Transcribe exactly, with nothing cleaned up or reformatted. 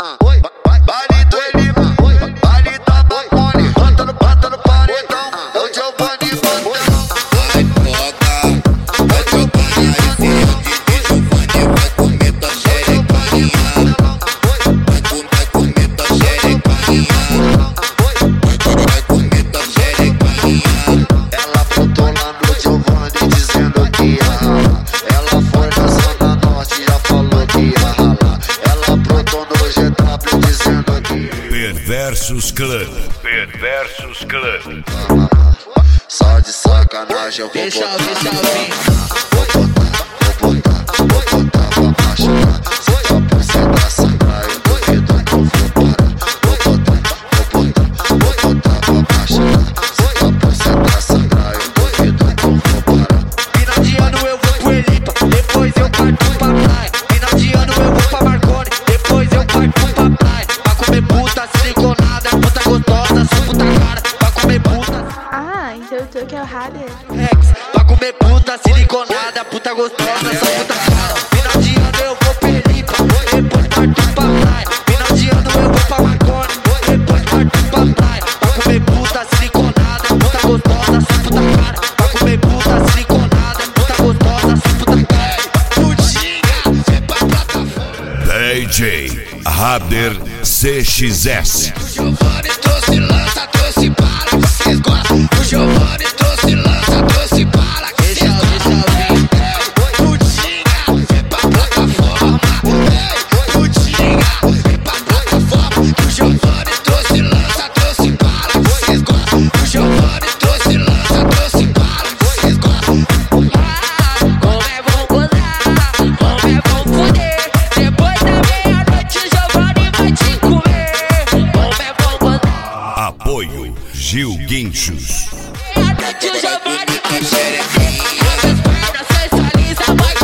Oi, baile do Elima, baile da Bamone, bota no, bota no paredão, é o Giovanni Bandão. Vai tocar, vai tocar na filha de Giovanni, vai comer tua xerecainha. Vai comer, vai comer tua xerecainha. Vai comer tua xerecainha. Ela botou lá no Giovanni dizendo que ia ralar. Ela foi na Zona Norte, já falou que ia ralar. Ela brotou no G W dizendo que Perversos Clã, Perversos Clã. só de sacanagem eu vou Deixa, botar. deixa vir. Vou botar, vou botar, vou botar pra machucar. Se tua buceta sangrar, eu duvido que eu vou parar. Vou botar, vou botar, vou botar pra machucar. Se tua buceta sangrar, eu duvido que eu vou parar. Final de ano eu vou pro Elipa, depois eu parto pra praia. Final de ano eu vou pra Marconi, depois eu parto pra praia. Pra comer puta siliconada, puta gostosa, só puta cara. Pra comer puta Ah, então tu que é o Hader. Rex. Pra comer puta siliconada, puta gostosa, só puta cara. Final de ano eu vou pro Elipa, depois parto pra praia. Final de ano eu vou pra Marconi, depois parto pra praia. Pra comer puta siliconada, puta gostosa, só puta cara. Pra comer puta siliconada, puta gostosa, só puta cara. Putinha, cê pra plataforma. D J Hader C X S. O Giovanni trouxe lança, trouxe bala que cês gostam. O Giovanni trouxe lança, trouxe bala que Deixa, cês gostam. deixa vir. Putinha, vem pra plataforma. Ei, putinha, vem pra plataforma. O Giovanni trouxe lança, trouxe bala que cês gostam. O Giovanni trouxe lança, trouxe bala que cês gostam. Como é bom gozar, como é bom fuder. Depois da meia-noite o Giovanni vai te comer. Como é bom gozar, Apoio Gil Guinchos. meia-noite o Giovanni vai te comer. As pernas sensualizam, vai